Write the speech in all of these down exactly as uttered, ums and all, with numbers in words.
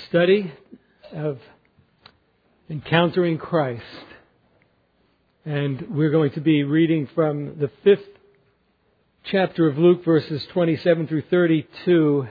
study of Encountering Christ. And we're going to be reading from the fifth chapter of Luke, verses twenty-seven through thirty-two.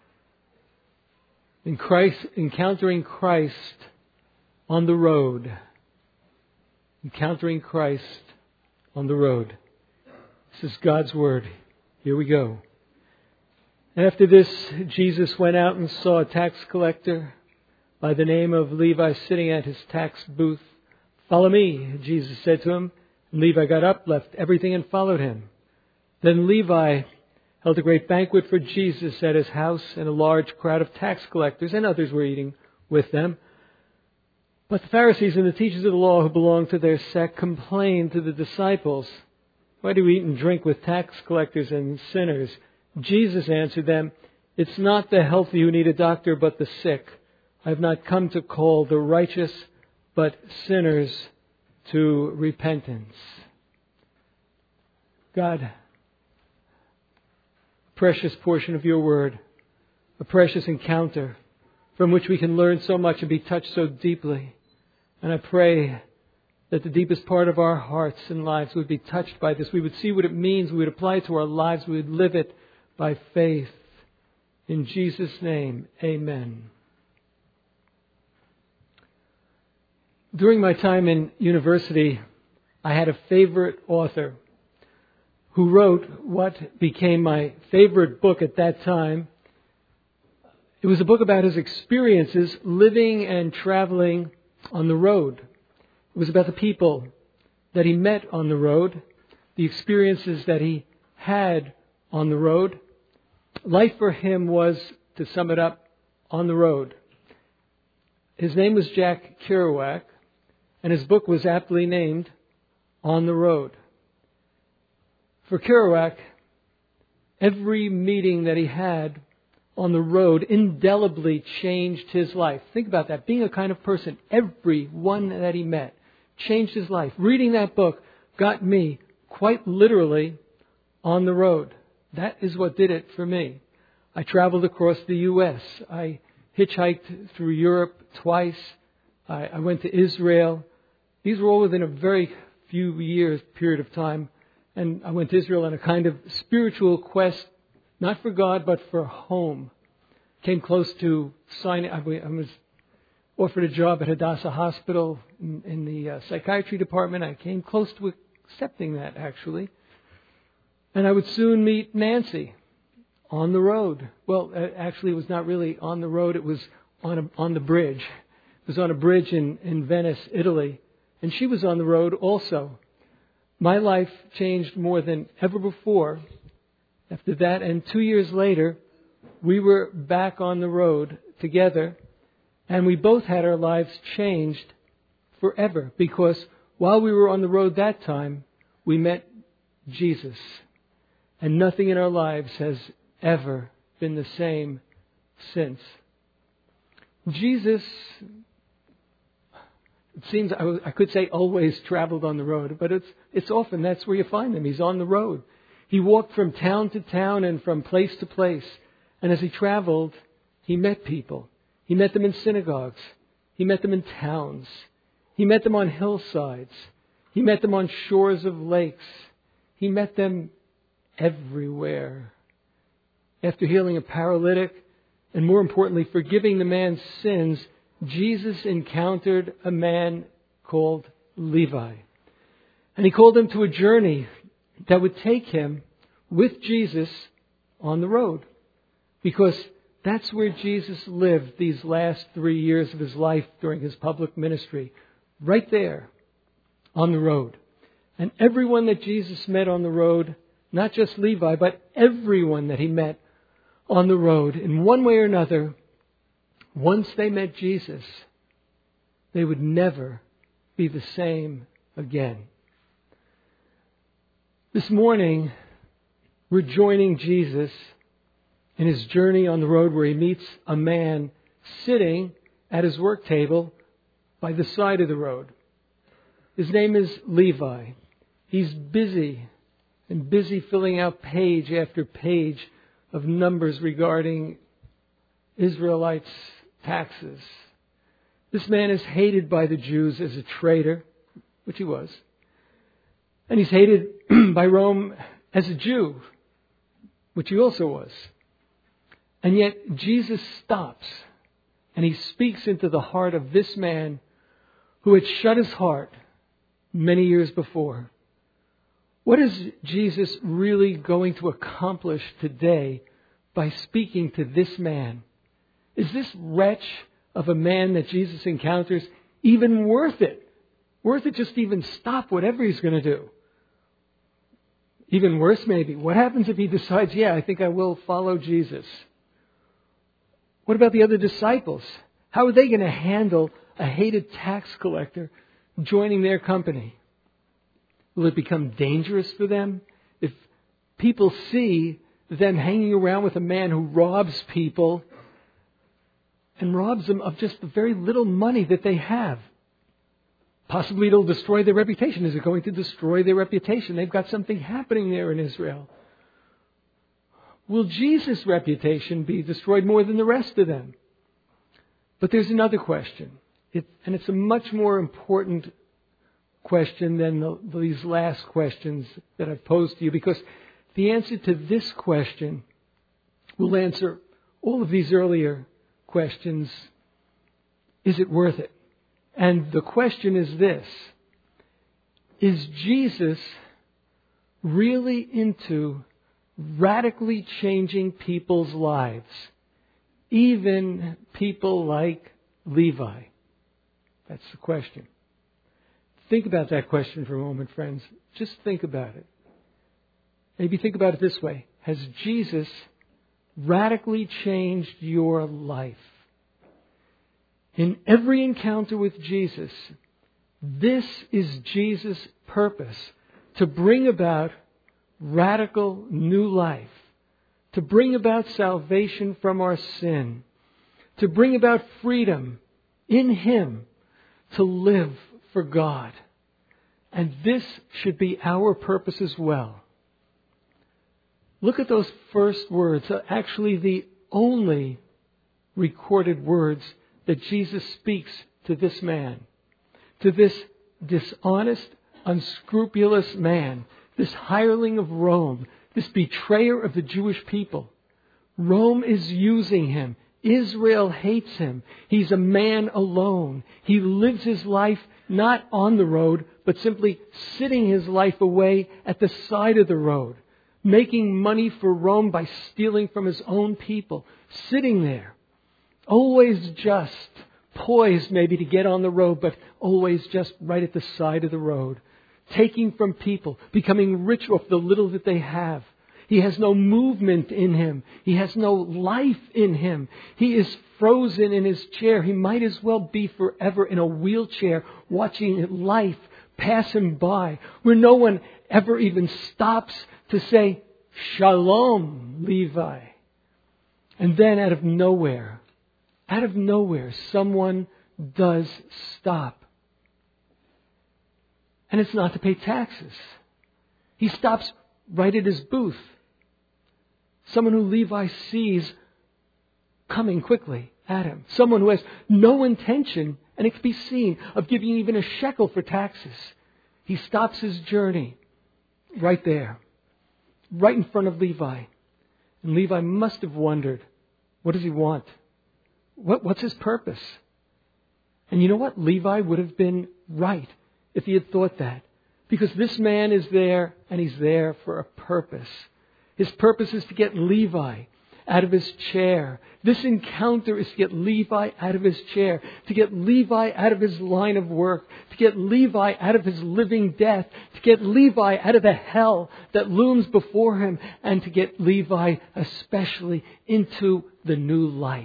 In Christ, Encountering Christ on the road. Encountering Christ on the road. This is God's Word. Here we go. After this, Jesus went out and saw a tax collector by the name of Levi sitting at his tax booth. "Follow me," Jesus said to him. And Levi got up, left everything, and followed him. Then Levi held a great banquet for Jesus at his house, and a large crowd of tax collectors and others were eating with them. But the Pharisees and the teachers of the law who belonged to their sect complained to the disciples, "Why do we eat and drink with tax collectors and sinners?" Jesus answered them, "It's not the healthy who need a doctor, but the sick. I have not come to call the righteous, but sinners to repentance." God, a precious portion of your word, a precious encounter from which we can learn so much and be touched so deeply. And I pray that the deepest part of our hearts and lives would be touched by this. We would see what it means. We would apply it to our lives. We would live it by faith. In Jesus' name, amen. During my time in university, I had a favorite author who wrote what became my favorite book at that time. It was a book about his experiences living and traveling on the road. It was about the people that he met on the road, the experiences that he had on the road. Life for him was, to sum it up, on the road. His name was Jack Kerouac, and his book was aptly named On the Road. For Kerouac, every meeting that he had on the road indelibly changed his life. Think about that. Being a kind of person, every one that he met changed his life. Reading that book got me, quite literally, on the road. That is what did it for me. I traveled across the U S. I hitchhiked through Europe twice. I, I went to Israel. These were all within a very few years period of time. And I went to Israel on a kind of spiritual quest, not for God, but for home. Came close to signing. I was offered a job at Hadassah Hospital in, in the uh, psychiatry department. I came close to accepting that, actually. And I would soon meet Nancy on the road. Well, actually, it was not really on the road. It was on a, on the bridge. It was on a bridge in, in Venice, Italy. And she was on the road also. My life changed more than ever before after that. And two years later, we were back on the road together. And we both had our lives changed forever. Because while we were on the road that time, we met Jesus. And nothing in our lives has ever been the same since. Jesus, it seems, I could say always traveled on the road, but it's it's often that's where you find him. He's on the road. He walked from town to town and from place to place. And as he traveled, he met people. He met them in synagogues. He met them in towns. He met them on hillsides. He met them on shores of lakes. He met them everywhere. After healing a paralytic, and more importantly, forgiving the man's sins, Jesus encountered a man called Levi. And he called him to a journey that would take him with Jesus on the road. Because that's where Jesus lived these last three years of his life during his public ministry. Right there, on the road. And everyone that Jesus met on the road, not just Levi, but everyone that he met on the road, in one way or another, once they met Jesus, they would never be the same again. This morning, we're joining Jesus in his journey on the road where he meets a man sitting at his work table by the side of the road. His name is Levi. He's busy and busy filling out page after page of numbers regarding Israelites taxes. This man is hated by the Jews as a traitor, which he was. And he's hated by Rome as a Jew, which he also was. And yet Jesus stops and he speaks into the heart of this man who had shut his heart many years before. What is Jesus really going to accomplish today by speaking to this man? Is this wretch of a man that Jesus encounters even worth it? Worth it just to even stop whatever he's going to do? Even worse, maybe. What happens if he decides, yeah, I think I will follow Jesus? What about the other disciples? How are they going to handle a hated tax collector joining their company? Will it become dangerous for them if people see them hanging around with a man who robs people and robs them of just the very little money that they have? Possibly it'll destroy their reputation. Is it going to destroy their reputation? They've got something happening there in Israel. Will Jesus' reputation be destroyed more than the rest of them? But there's another question. It, and it's a much more important question than the, these last questions that I've posed to you, because the answer to this question will answer all of these earlier questions. Is it worth it? And the question is this: is Jesus really into radically changing people's lives, even people like Levi? That's the question. Think about that question for a moment, friends. Just think about it. Maybe think about it this way. Has Jesus radically changed your life? In every encounter with Jesus, this is Jesus' purpose: to bring about radical new life, to bring about salvation from our sin, to bring about freedom in Him, to live for God. And this should be our purpose as well. Look at those first words, actually the only recorded words that Jesus speaks to this man, to this dishonest, unscrupulous man, this hireling of Rome, this betrayer of the Jewish people. Rome is using him. Israel hates him. He's a man alone. He lives his life not on the road, but simply sitting his life away at the side of the road, making money for Rome by stealing from his own people, sitting there, always just poised maybe to get on the road, but always just right at the side of the road, taking from people, becoming rich off the little that they have. He has no movement in him. He has no life in him. He is frozen in his chair. He might as well be forever in a wheelchair watching life pass him by, where no one ever even stops to say, "Shalom, Levi." And then out of nowhere, out of nowhere, someone does stop. And it's not to pay taxes. He stops right at his booth. Someone who Levi sees coming quickly at him. Someone who has no intention, and it can be seen, of giving even a shekel for taxes. He stops his journey right there, right in front of Levi. And Levi must have wondered, what does he want? What, what's his purpose? And you know what? Levi would have been right if he had thought that. Because this man is there, and he's there for a purpose. His purpose is to get Levi out of his chair. This encounter is to get Levi out of his chair, to get Levi out of his line of work, to get Levi out of his living death, to get Levi out of the hell that looms before him, and to get Levi especially into the new life.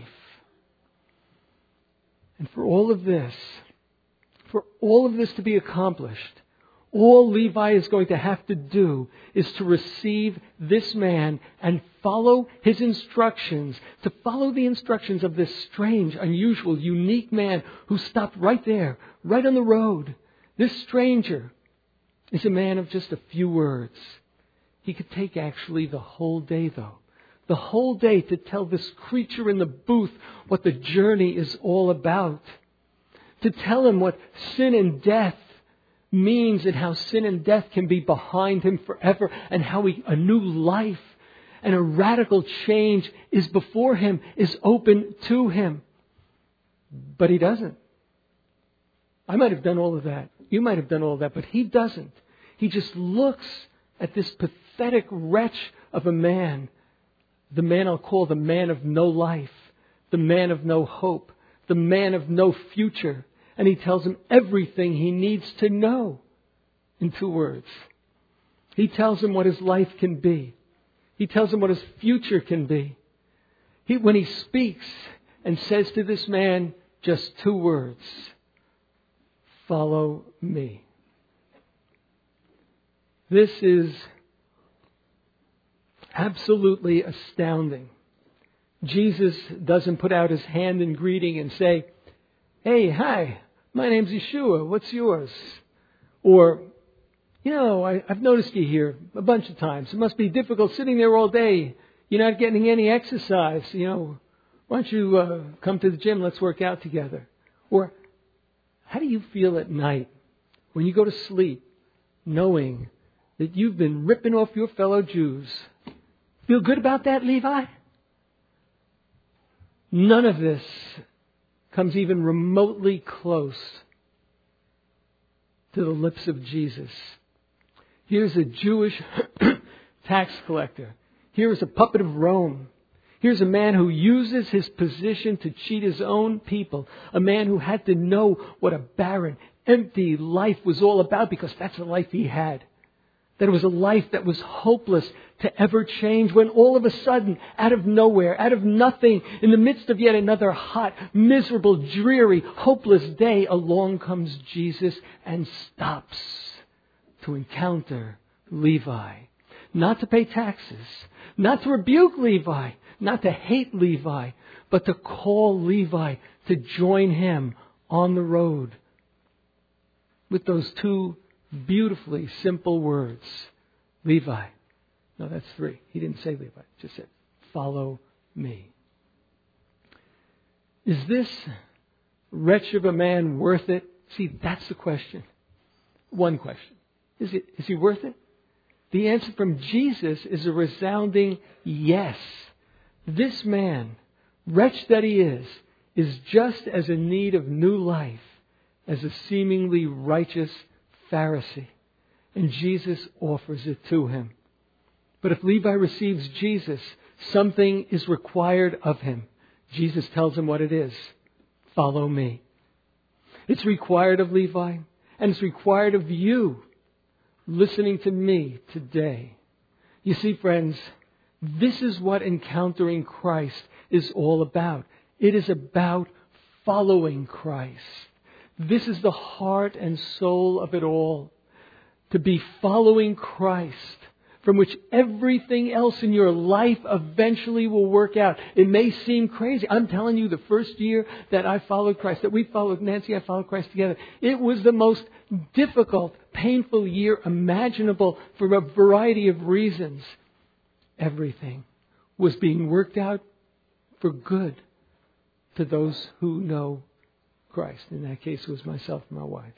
And for all of this, for all of this to be accomplished, all Levi is going to have to do is to receive this man and follow his instructions, to follow the instructions of this strange, unusual, unique man who stopped right there, right on the road. This stranger is a man of just a few words. He could take actually the whole day, though. the whole day to tell this creature in the booth what the journey is all about. To tell him what sin and death means and how sin and death can be behind him forever and how he, a new life and a radical change is before him, is open to him. But he doesn't. I might have done all of that. You might have done all of that, but he doesn't. He just looks at this pathetic wretch of a man, the man I'll call the man of no life, the man of no hope, the man of no future. And he tells him everything he needs to know in two words. He tells him what his life can be. He tells him what his future can be. He, when he speaks and says to this man just two words, follow me. This is absolutely astounding. Jesus doesn't put out his hand in greeting and say, hey, hi, my name's Yeshua, what's yours? Or, you know, I, I've noticed you here a bunch of times. It must be difficult sitting there all day. You're not getting any exercise. You know, why don't you uh, come to the gym? Let's work out together. Or, how do you feel at night when you go to sleep knowing that you've been ripping off your fellow Jews? Feel good about that, Levi? None of this comes even remotely close to the lips of Jesus. Here's a Jewish tax collector. Here's a puppet of Rome. Here's a man who uses his position to cheat his own people. A man who had to know what a barren, empty life was all about because that's the life he had. That it was a life that was hopeless to ever change when all of a sudden, out of nowhere, out of nothing, in the midst of yet another hot, miserable, dreary, hopeless day, along comes Jesus and stops to encounter Levi. Not to pay taxes, not to rebuke Levi, not to hate Levi, but to call Levi to join him on the road with those two beautifully simple words. Levi. No, that's three. He didn't say Levi. Just said, follow me. Is this wretch of a man worth it? See, that's the question. One question. Is it, is he worth it? The answer from Jesus is a resounding yes. This man, wretch that he is, is just as in need of new life as a seemingly righteous Pharisee. And Jesus offers it to him. But if Levi receives Jesus, something is required of him. Jesus tells him what it is. Follow me. It's required of Levi, and it's required of you listening to me today. You see, friends, this is what encountering Christ is all about. It is about following Christ. This is the heart and soul of it all. To be following Christ, from which everything else in your life eventually will work out. It may seem crazy. I'm telling you, the first year that I followed Christ, that we followed, Nancy and I followed Christ together, it was the most difficult, painful year imaginable for a variety of reasons. Everything was being worked out for good to those who know Christ. In that case, it was myself and my wife.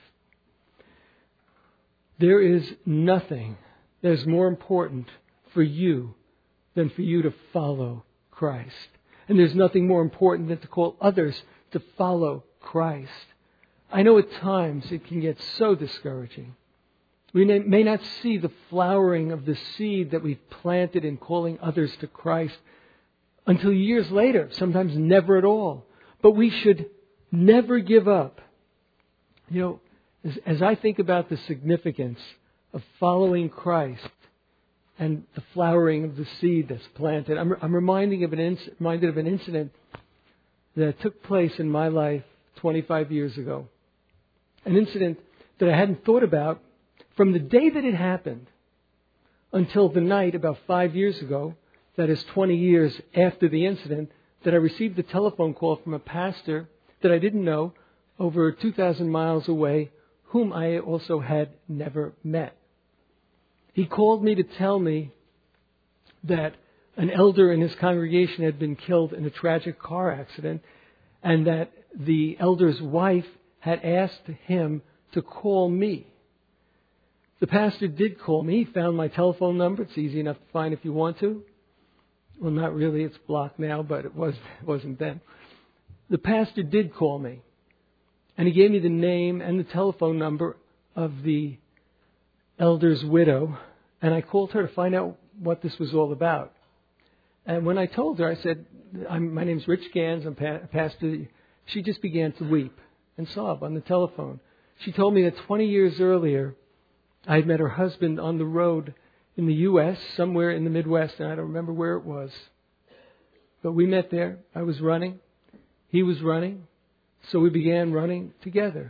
There is nothing that is more important for you than for you to follow Christ. And there's nothing more important than to call others to follow Christ. I know at times it can get so discouraging. We may not see the flowering of the seed that we've planted in calling others to Christ until years later, sometimes never at all. But we should never give up. You know, as, as I think about the significance of following Christ and the flowering of the seed that's planted, I'm, I'm reminding of an inc- reminded of an incident that took place in my life twenty-five years ago. An incident that I hadn't thought about from the day that it happened until the night about five years ago, that is twenty years after the incident, that I received a telephone call from a pastor that I didn't know over two thousand miles away, whom I also had never met. He called me to tell me that an elder in his congregation had been killed in a tragic car accident, and that the elder's wife had asked him to call me. The pastor did call me. He found my telephone number. It's easy enough to find if you want to. Well, not really. It's blocked now, but it was, it wasn't then. The pastor did call me, and he gave me the name and the telephone number of the elder's widow, and I called her to find out what this was all about. And when I told her, I said, I'm, my name's Rich Gans, I'm pa- pastor. She just began to weep and sob on the telephone. She told me that twenty years earlier, I had met her husband on the road in the U S, somewhere in the Midwest, and I don't remember where it was. But we met there. I was running. He was running. So we began running together.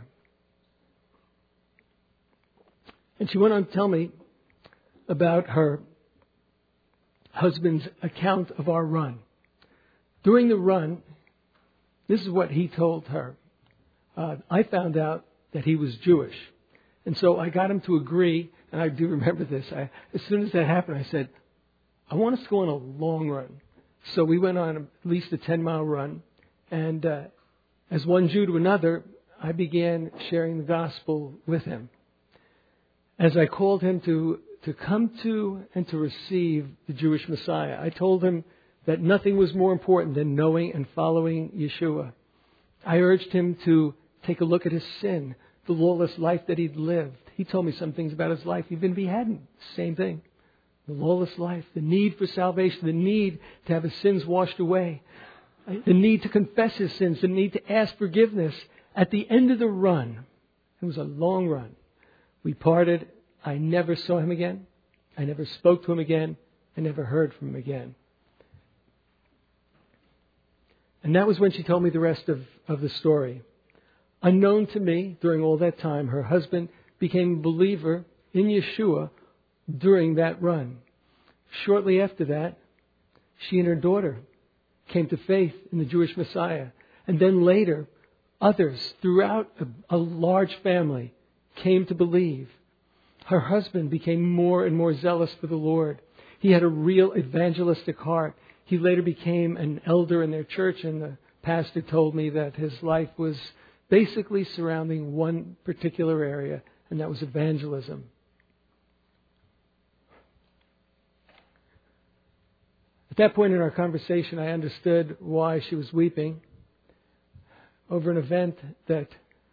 And she went on to tell me about her husband's account of our run. During the run, this is what he told her. Uh, I found out that he was Jewish. And so I got him to agree, and I do remember this. I, as soon as that happened, I said, I want us to go on a long run. So we went on at least a ten-mile run. And uh, as one Jew to another, I began sharing the gospel with him. As I called him to, to come to and to receive the Jewish Messiah, I told him that nothing was more important than knowing and following Yeshua. I urged him to take a look at his sin, the lawless life that he'd lived. He told me some things about his life, even if he hadn't. Same thing. The lawless life, the need for salvation, the need to have his sins washed away, the need to confess his sins, the need to ask forgiveness. At the end of the run, it was a long run, we parted. I never saw him again. I never spoke to him again. I never heard from him again. And that was when she told me the rest of, of the story. Unknown to me, during all that time, her husband became a believer in Yeshua during that run. Shortly after that, she and her daughter came to faith in the Jewish Messiah. And then later, others throughout a, a large family came to believe. Her husband became more and more zealous for the Lord. He had a real evangelistic heart. He later became an elder in their church, and the pastor told me that his life was basically surrounding one particular area, and that was evangelism. At that point in our conversation, I understood why she was weeping over an event that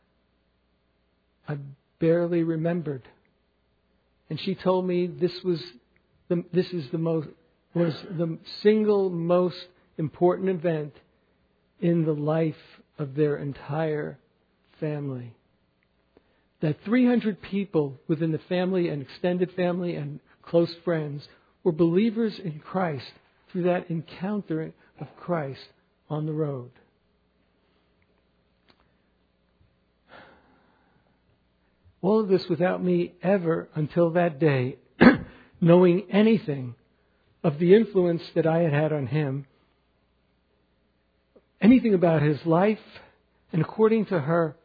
I barely remembered. And she told me this was the, this is the most was the single most important event in the life of their entire family. That three hundred people within the family and extended family and close friends were believers in Christ through that encounter of Christ on the road. All of this without me ever, until that day, knowing anything of the influence that I had had on him, anything about his life, and according to her,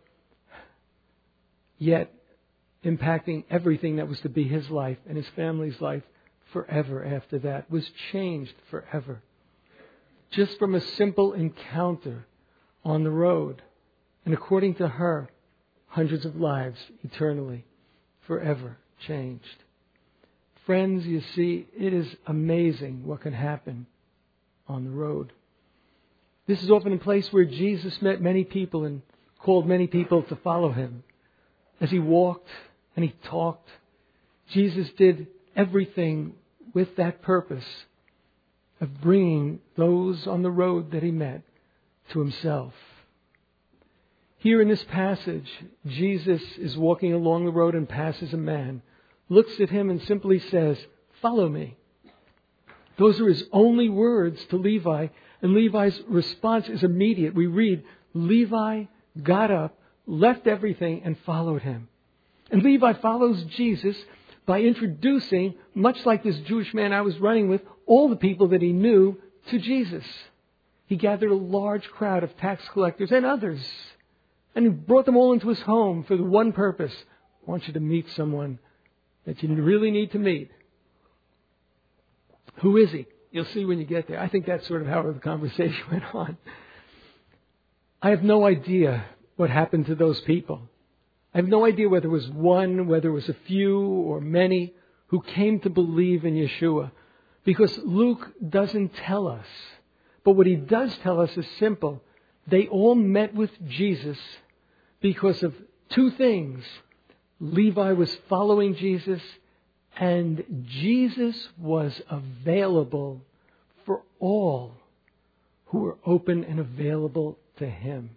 yet impacting everything that was to be his life and his family's life forever after that, was changed forever. Just from a simple encounter on the road. And according to her, hundreds of lives eternally, forever changed. Friends, you see, it is amazing what can happen on the road. This is often a place where Jesus met many people and called many people to follow him. As he walked and he talked, Jesus did everything with that purpose of bringing those on the road that he met to himself. Here in this passage, Jesus is walking along the road and passes a man, looks at him and simply says, "Follow me." Those are his only words to Levi, and Levi's response is immediate. We read, Levi got up, left everything, and followed him. And Levi follows Jesus by introducing, much like this Jewish man I was running with, all the people that he knew to Jesus. He gathered a large crowd of tax collectors and others, and he brought them all into his home for the one purpose: I want you to meet someone that you really need to meet. Who is he? You'll see when you get there. I think that's sort of how the conversation went on. I have no idea what happened to those people. I have no idea whether it was one, whether it was a few or many who came to believe in Yeshua. Because Luke doesn't tell us. But what he does tell us is simple. They all met with Jesus because of two things. Levi was following Jesus, and Jesus was available for all who were open and available to him.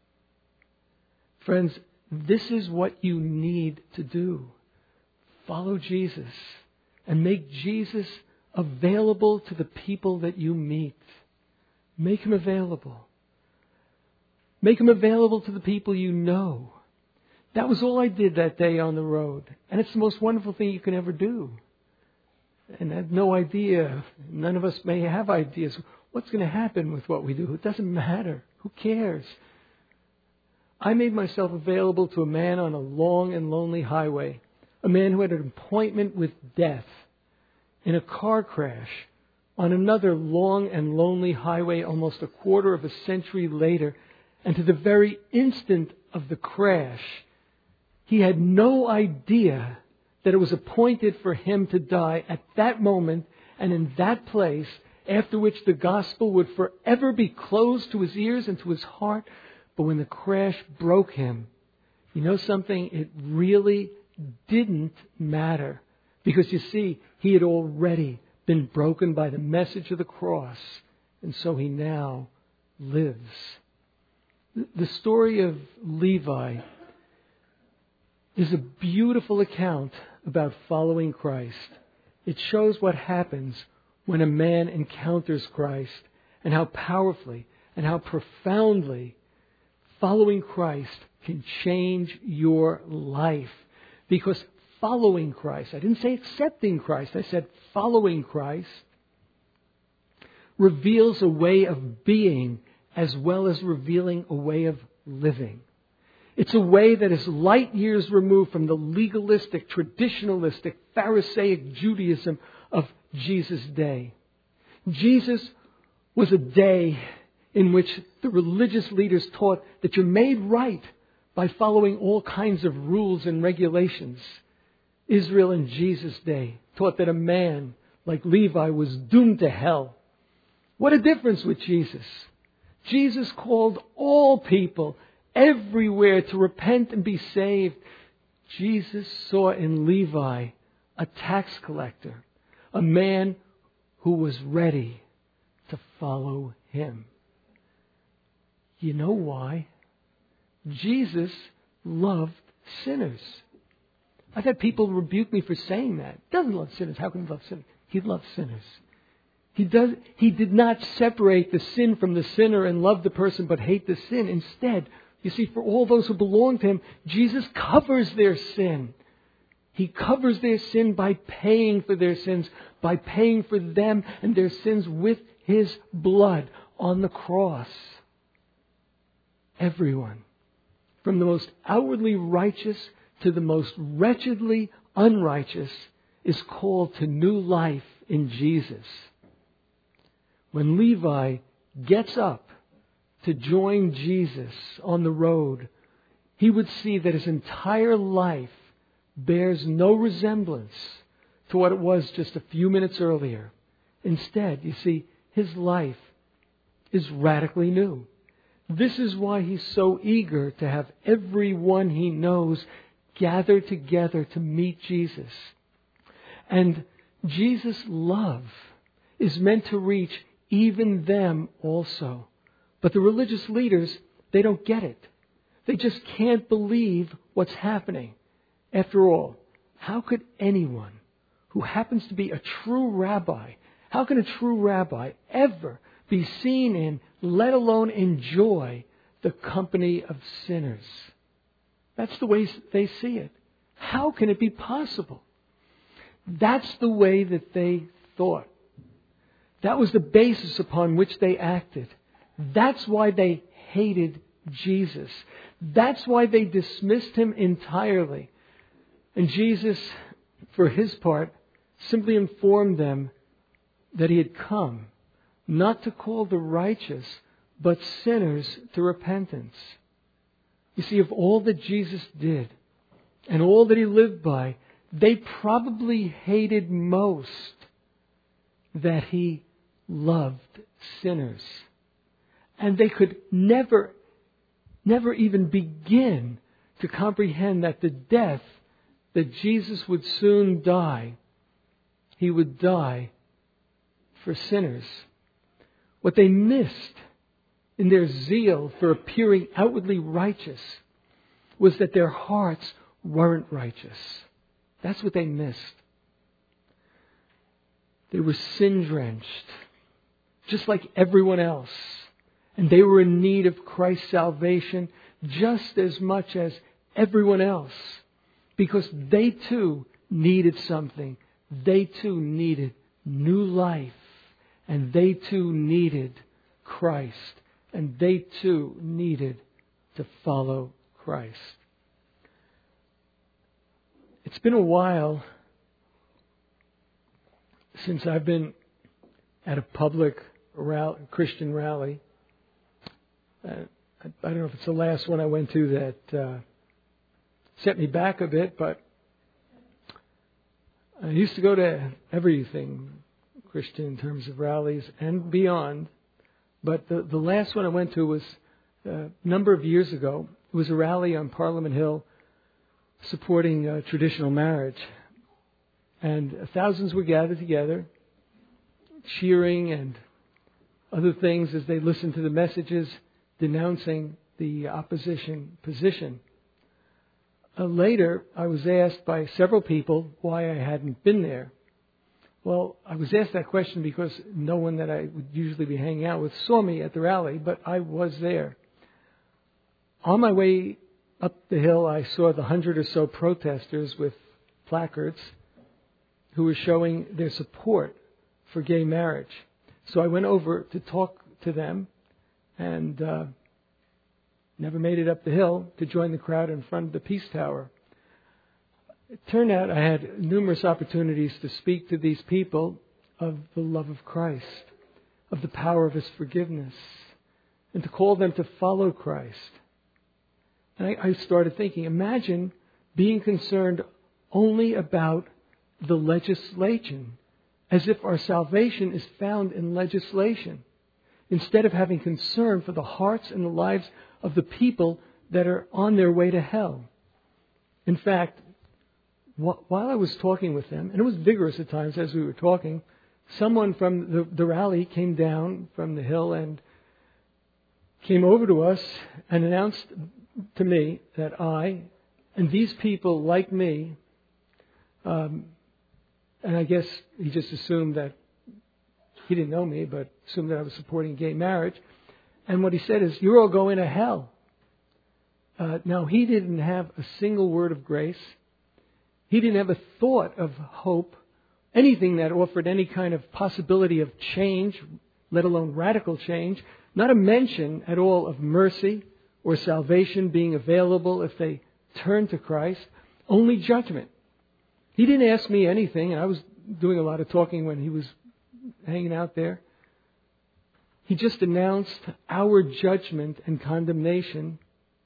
Friends, this is what you need to do. Follow Jesus and make Jesus available to the people that you meet. Make him available. Make him available to the people you know. That was all I did that day on the road. And it's the most wonderful thing you can ever do. And I have no idea. None of us may have ideas. What's going to happen with what we do? It doesn't matter. Who cares? I made myself available to a man on a long and lonely highway. A man who had an appointment with death in a car crash on another long and lonely highway almost a quarter of a century later. And to the very instant of the crash, he had no idea that it was appointed for him to die at that moment and in that place, after which the gospel would forever be closed to his ears and to his heart. But when the crash broke him, you know something? It really didn't matter. Because you see, he had already been broken by the message of the cross. And so he now lives. The story of Levi is a beautiful account about following Christ. It shows what happens when a man encounters Christ and how powerfully and how profoundly following Christ can change your life. Because following Christ, I didn't say accepting Christ, I said following Christ, reveals a way of being as well as revealing a way of living. It's a way that is light years removed from the legalistic, traditionalistic, Pharisaic Judaism of Jesus' day. Jesus was a day in which the religious leaders taught that you're made right by following all kinds of rules and regulations. Israel in Jesus' day taught that a man like Levi was doomed to hell. What a difference with Jesus. Jesus called all people everywhere to repent and be saved. Jesus saw in Levi a tax collector, a man who was ready to follow him. You know why? Jesus loved sinners. I've had people rebuke me for saying that. He doesn't love sinners. How can he love sinners? He loves sinners. He does. He did not separate the sin from the sinner and love the person but hate the sin. Instead, you see, for all those who belong to him, Jesus covers their sin. He covers their sin by paying for their sins, by paying for them and their sins with his blood on the cross. Everyone, from the most outwardly righteous to the most wretchedly unrighteous, is called to new life in Jesus. When Levi gets up to join Jesus on the road, he would see that his entire life bears no resemblance to what it was just a few minutes earlier. Instead, you see, his life is radically new. This is why he's so eager to have everyone he knows gather together to meet Jesus. And Jesus' love is meant to reach even them also. But the religious leaders, they don't get it. They just can't believe what's happening. After all, how could anyone who happens to be a true rabbi, how can a true rabbi ever be seen in, let alone enjoy, the company of sinners? That's the way they see it. How can it be possible? That's the way that they thought. That was the basis upon which they acted. That's why they hated Jesus. That's why they dismissed him entirely. And Jesus, for his part, simply informed them, that He had come not to call the righteous, but sinners to repentance. You see, of all that Jesus did and all that He lived by, they probably hated most that He loved sinners. And they could never, never even begin to comprehend that the death that Jesus would soon die, He would die for sinners. What they missed in their zeal for appearing outwardly righteous was that their hearts weren't righteous. That's what they missed. They were sin-drenched, just like everyone else. And they were in need of Christ's salvation just as much as everyone else. Because they too needed something. They too needed new life. And they too needed Christ. And they too needed to follow Christ. It's been a while since I've been at a public rally, Christian rally. Uh, I, I don't know if it's the last one I went to that uh, set me back a bit, but I used to go to everything Christian in terms of rallies and beyond. But the, the last one I went to was a number of years ago. It was a rally on Parliament Hill supporting uh, traditional marriage. And thousands were gathered together, cheering and other things as they listened to the messages denouncing the opposition position. Uh, later, I was asked by several people why I hadn't been there. Well, I was asked that question because no one that I would usually be hanging out with saw me at the rally, but I was there. On my way up the hill, I saw the hundred or so protesters with placards who were showing their support for gay marriage. So I went over to talk to them and uh, never made it up the hill to join the crowd in front of the Peace Tower. It turned out I had numerous opportunities to speak to these people of the love of Christ, of the power of His forgiveness, and to call them to follow Christ. And I, I started thinking, imagine being concerned only about the legislation, as if our salvation is found in legislation, instead of having concern for the hearts and the lives of the people that are on their way to hell. In fact, while I was talking with them, and it was vigorous at times as we were talking, someone from the, the rally came down from the hill and came over to us and announced to me that I and these people like me, um, and I guess he just assumed that he didn't know me, but assumed that I was supporting gay marriage. And what he said is, "You're all going to hell." Uh, now, he didn't have a single word of grace. He didn't have a thought of hope, anything that offered any kind of possibility of change, let alone radical change. Not a mention at all of mercy or salvation being available if they turn to Christ. Only judgment. He didn't ask me anything, and I was doing a lot of talking when he was hanging out there. He just announced our judgment and condemnation,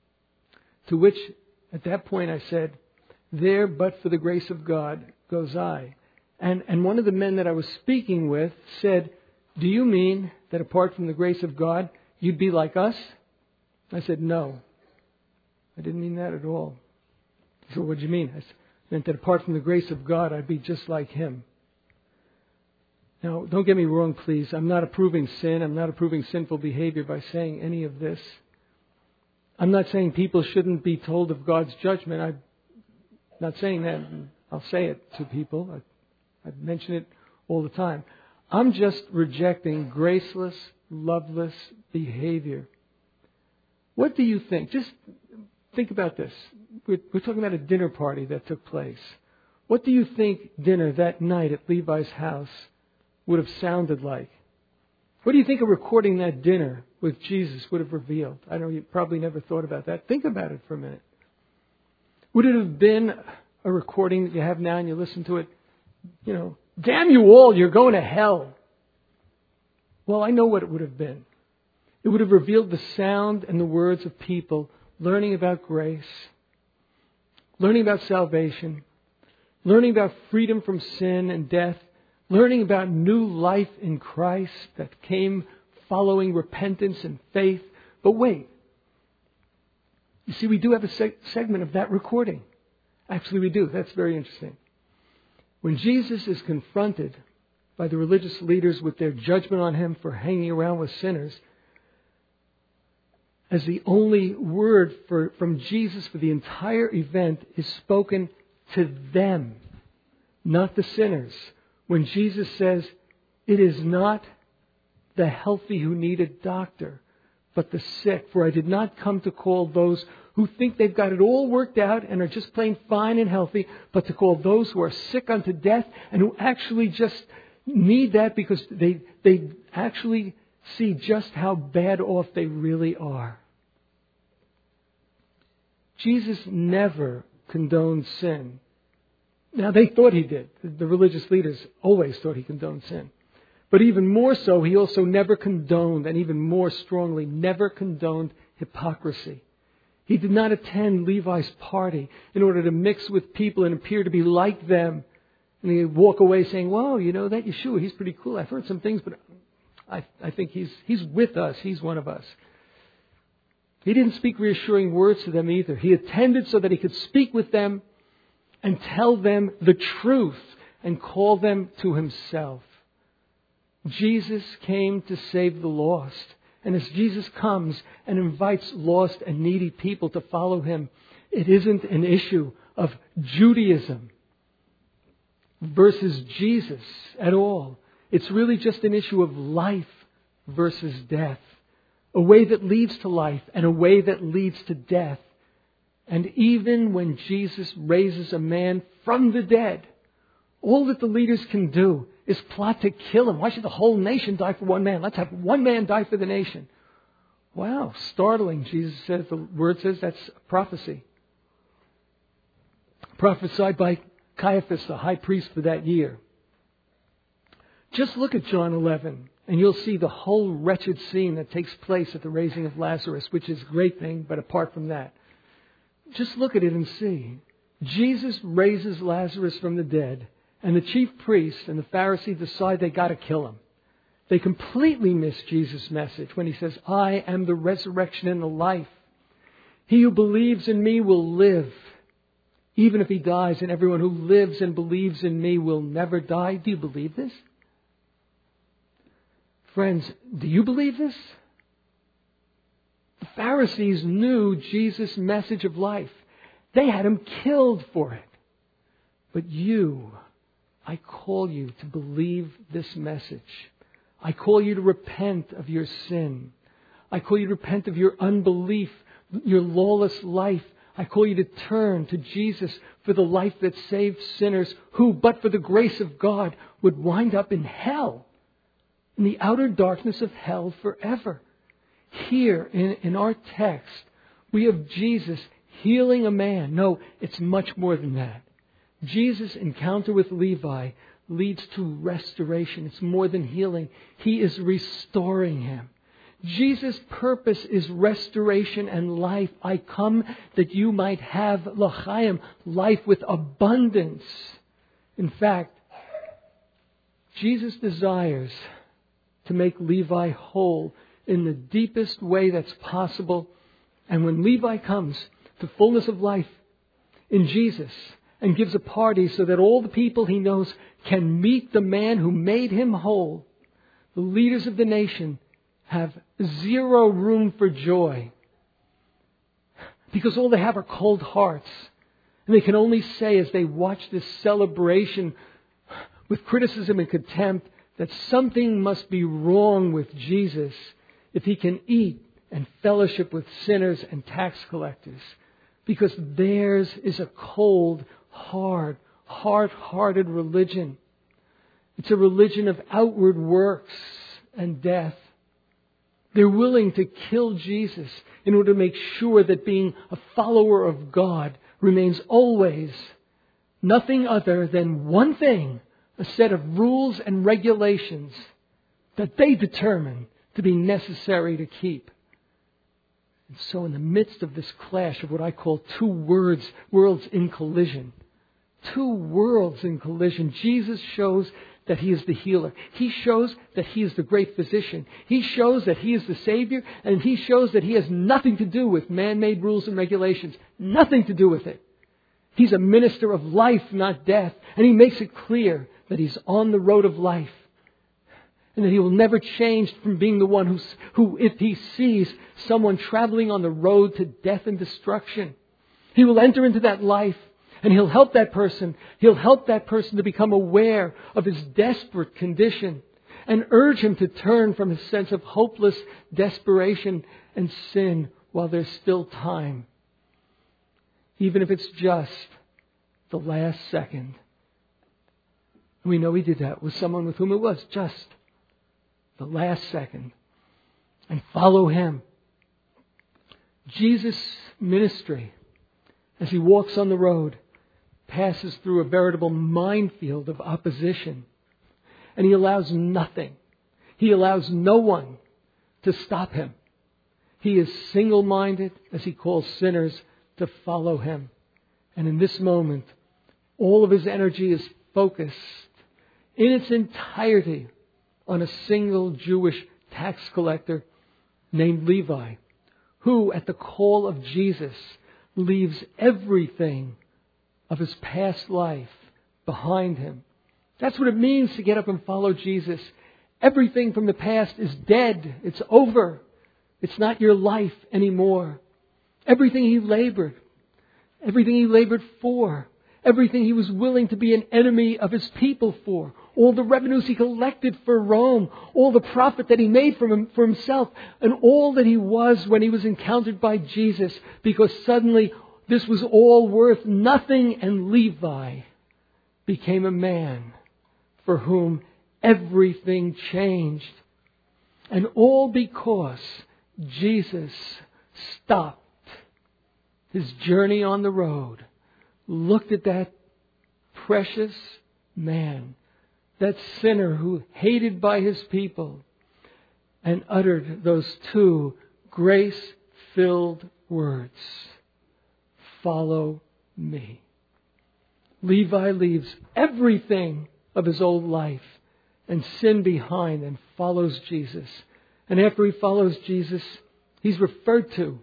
to which at that point I said, "There, but for the grace of God, goes I." And, and one of the men that I was speaking with said, "Do you mean that apart from the grace of God, you'd be like us?" I said, "No, I didn't mean that at all." He said, "What do you mean?" I said, "I meant that apart from the grace of God, I'd be just like Him." Now, don't get me wrong, please. I'm not approving sin. I'm not approving sinful behavior by saying any of this. I'm not saying people shouldn't be told of God's judgment. I'm not saying that. I'll say it to people. I, I mention it all the time. I'm just rejecting graceless, loveless behavior. What do you think? Just think about this. We're, we're talking about a dinner party that took place. What do you think dinner that night at Levi's house would have sounded like? What do you think a recording that dinner with Jesus would have revealed? I know you probably never thought about that. Think about it for a minute. Would it have been a recording that you have now and you listen to it, you know, "Damn you all, you're going to hell"? Well, I know what it would have been. It would have revealed the sound and the words of people learning about grace, learning about salvation, learning about freedom from sin and death, learning about new life in Christ that came following repentance and faith. But wait, you see, we do have a seg- segment of that recording. Actually, we do. That's very interesting. When Jesus is confronted by the religious leaders with their judgment on him for hanging around with sinners, as the only word for, from Jesus for the entire event is spoken to them, not the sinners. When Jesus says, "It is not the healthy who need a doctor, but the sick. For I did not come to call those who think they've got it all worked out and are just plain fine and healthy, but to call those who are sick unto death and who actually just need that because they they actually see just how bad off they really are." Jesus never condoned sin. Now, they thought he did. The religious leaders always thought he condoned sin. But even more so, he also never condoned, and even more strongly, never condoned hypocrisy. He did not attend Levi's party in order to mix with people and appear to be like them. And he'd walk away saying, "Well, you know, that Yeshua, he's pretty cool. I've heard some things, but I, I think he's, he's with us. He's one of us." He didn't speak reassuring words to them either. He attended so that he could speak with them and tell them the truth and call them to himself. Jesus came to save the lost. And as Jesus comes and invites lost and needy people to follow him, it isn't an issue of Judaism versus Jesus at all. It's really just an issue of life versus death. A way that leads to life and a way that leads to death. And even when Jesus raises a man from the dead, all that the leaders can do is plot to kill him. Why should the whole nation die for one man? Let's have one man die for the nation. Wow, startling. Jesus says, the word says that's prophecy. Prophesied by Caiaphas, the high priest for that year. Just look at John eleven, and you'll see the whole wretched scene that takes place at the raising of Lazarus, which is a great thing, but apart from that, just look at it and see. Jesus raises Lazarus from the dead, and the chief priests and the Pharisees decide they got to kill him. They completely miss Jesus' message when he says, "I am the resurrection and the life. He who believes in me will live, even if he dies, and everyone who lives and believes in me will never die." Do you believe this? Friends, do you believe this? The Pharisees knew Jesus' message of life. They had him killed for it. But you, I call you to believe this message. I call you to repent of your sin. I call you to repent of your unbelief, your lawless life. I call you to turn to Jesus for the life that saves sinners who, but for the grace of God, would wind up in hell, in the outer darkness of hell forever. Here in, in our text, we have Jesus healing a man. No, it's much more than that. Jesus' encounter with Levi leads to restoration. It's more than healing. He is restoring him. Jesus' purpose is restoration and life. I come that you might have l'chaim, life with abundance. In fact, Jesus desires to make Levi whole in the deepest way that's possible. And when Levi comes to fullness of life in Jesus and gives a party so that all the people he knows can meet the man who made him whole, the leaders of the nation have zero room for joy, because all they have are cold hearts. And they can only say, as they watch this celebration with criticism and contempt, that something must be wrong with Jesus if he can eat and fellowship with sinners and tax collectors. Because theirs is a cold, hard, hard-hearted religion. It's a religion of outward works and death. They're willing to kill Jesus in order to make sure that being a follower of God remains always nothing other than one thing: a set of rules and regulations that they determine to be necessary to keep. And so in the midst of this clash of what I call two words, worlds in collision, two worlds in collision, Jesus shows that He is the healer. He shows that He is the great physician. He shows that He is the Savior, and He shows that He has nothing to do with man-made rules and regulations. Nothing to do with it. He's a minister of life, not death. And He makes it clear that He's on the road of life. And that He will never change from being the one who's, who, if He sees someone traveling on the road to death and destruction, He will enter into that life. And He'll help that person. He'll help that person to become aware of his desperate condition and urge him to turn from his sense of hopeless desperation and sin while there's still time. Even if it's just the last second. We know He did that with someone with whom it was just the last second. And follow Him. Jesus' ministry, as He walks on the road, passes through a veritable minefield of opposition. And He allows nothing. He allows no one to stop Him. He is single-minded as He calls sinners to follow Him. And in this moment, all of His energy is focused in its entirety on a single Jewish tax collector named Levi, who at the call of Jesus leaves everything of his past life behind him. That's what it means to get up and follow Jesus. Everything from the past is dead. It's over. It's not your life anymore. Everything he labored, everything he labored for, everything he was willing to be an enemy of his people for, all the revenues he collected for Rome, all the profit that he made from him, for himself, and all that he was when he was encountered by Jesus, because suddenly this was all worth nothing, and Levi became a man for whom everything changed. And all because Jesus stopped his journey on the road, looked at that precious man, that sinner who hated by his people, and uttered those two grace-filled words, "Follow me." Levi leaves everything of his old life and sin behind and follows Jesus. And after he follows Jesus, he's referred to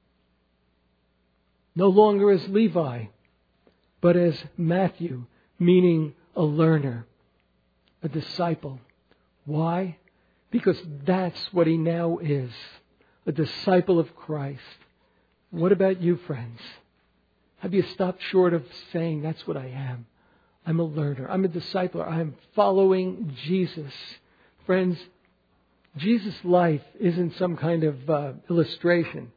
no longer as Levi, but as Matthew, meaning a learner, a disciple. Why? Because that's what he now is, a disciple of Christ. What about you, friends? Have you stopped short of saying, that's what I am? I'm a learner. I'm a disciple. I'm following Jesus. Friends, Jesus' life isn't some kind of uh, illustration.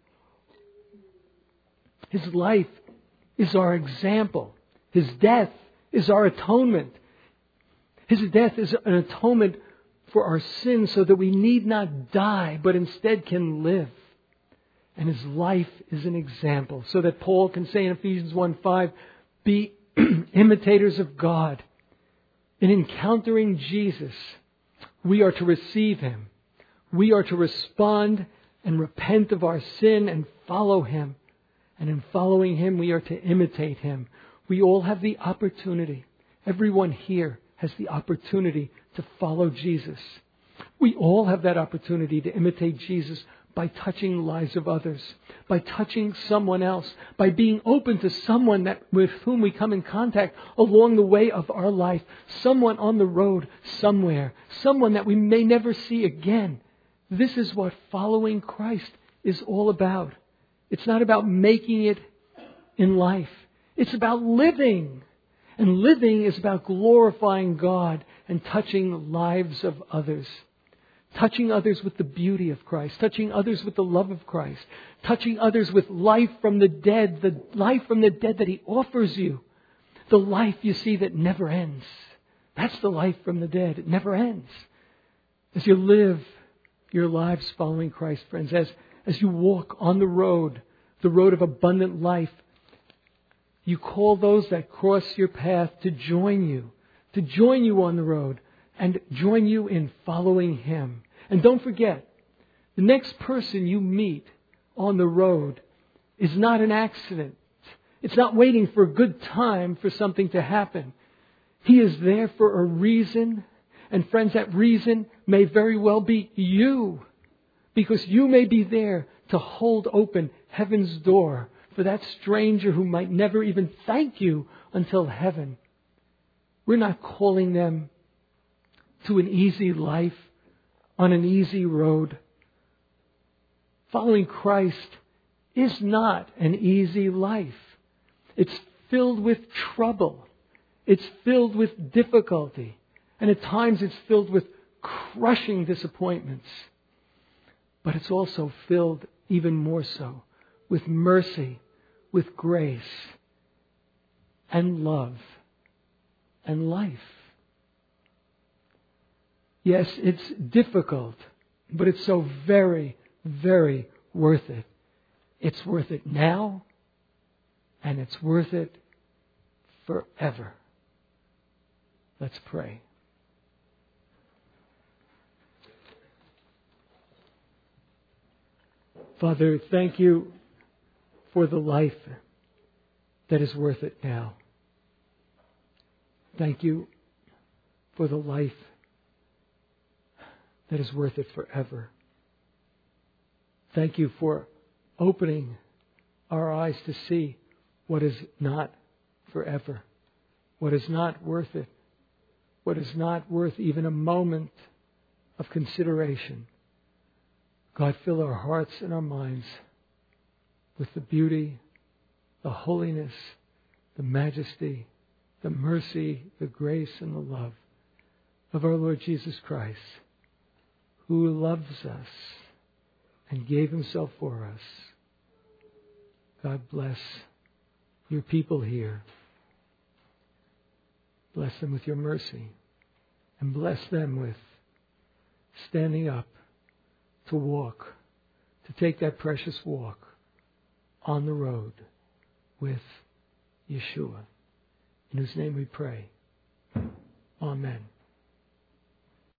His life is our example. His death is our atonement. His death is an atonement for our sins so that we need not die, but instead can live. And his life is an example so that Paul can say in Ephesians one five, be imitators of God. In encountering Jesus, we are to receive Him. We are to respond and repent of our sin and follow Him. And in following Him, we are to imitate Him. We all have the opportunity. Everyone here has the opportunity to follow Jesus. We all have that opportunity to imitate Jesus by touching the lives of others, by touching someone else, by being open to someone that with whom we come in contact along the way of our life, someone on the road somewhere, someone that we may never see again. This is what following Christ is all about. It's not about making it in life. It's about living. And living is about glorifying God and touching the lives of others. Touching others with the beauty of Christ. Touching others with the love of Christ. Touching others with life from the dead. The life from the dead that He offers you. The life, you see, that never ends. That's the life from the dead. It never ends. As you live your lives following Christ, friends, as, as you walk on the road, the road of abundant life, you call those that cross your path to join you. To join you on the road. and join you in following Him. And don't forget, the next person you meet on the road is not an accident. It's not waiting for a good time for something to happen. He is there for a reason. And friends, that reason may very well be you. Because you may be there to hold open heaven's door for that stranger who might never even thank you until heaven. We're not calling them to an easy life on an easy road. Following Christ is not an easy life. It's filled with trouble. It's filled with difficulty. And at times it's filled with crushing disappointments. But it's also filled even more so with mercy, with grace, and love, and life. Yes, it's difficult, but it's so very, very worth it. It's worth it now, and it's worth it forever. Let's pray. Father, thank you for the life that is worth it now. Thank you for the life that is worth it forever. Thank you for opening our eyes to see what is not forever, what is not worth it, what is not worth even a moment of consideration. God, fill our hearts and our minds with the beauty, the holiness, the majesty, the mercy, the grace, and the love of our Lord Jesus Christ, who loves us and gave Himself for us. God bless your people here. Bless them with your mercy, and bless them with standing up to walk, to take that precious walk on the road with Yeshua, in whose name we pray. Amen.